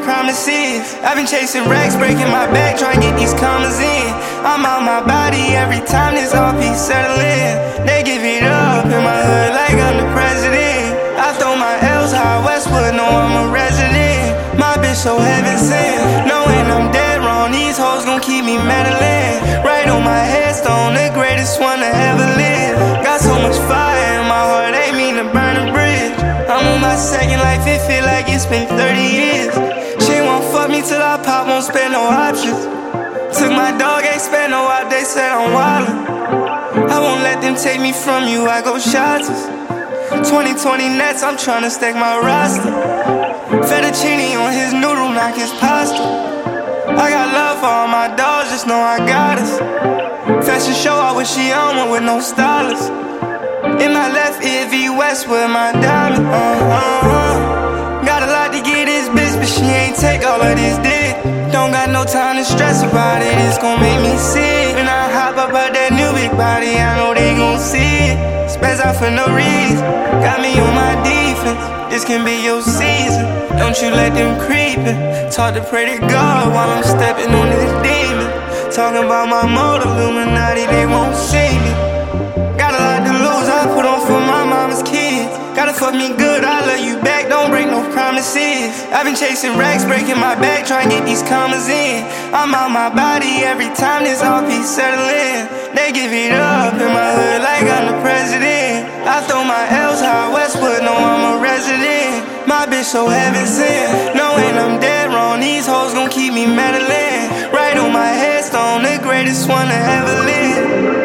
promises. I've been chasing racks, breaking my back, trying to get these commas in. I'm out my body every time this all piece settle in. They give it up in my hood like I'm the president. I throw my L's high Westwood, know I'm a resident. My bitch so heaven sent, knowing I'm dead wrong. These hoes gon' keep me meddling. Right on my headstone, the greatest one to ever live. Got so much fire in my heart, they mean to burn a bridge. I'm on my second life, it feel like it's been 30 years. She won't fuck me till I pop, won't spend no options. Took my dog, ain't spent no out, they said I'm wildin'. I won't let them take me from you, I go shots. 2020 nets, I'm tryna stack my roster. Fettuccine on his noodle, knock his pasta. I got love for all my dogs, just know I got us. Fashion show, I wish she on one with no stylist. In my left ear, V West with my diamond. Got a lot to get this bitch, but she ain't take all of this dick. Don't got no time to stress about it, it's gon' make me sick. When I hop up out that new big body, I know they gon' see it. Spaz out for no reason, got me on my defense. This can be your season, don't you let them creepin'. Talk to pray to God while I'm stepping on this demon. Talking about my mode, Illuminati, they won't see me. Got a lot to lose, I put on for my mama's kids. Gotta fuck me good, I love you back, don't break no promises. I've been chasing racks, breaking my back, trying to get these commas in. I'm out my body every time this all piece settle in. They give it up in my hood like I'm the president. I throw my L's high Westwood, know I'm a resident. My bitch so heaven sent, knowing I'm dead wrong. These hoes gon' keep me meddling. Right on my headstone, the greatest one to ever live.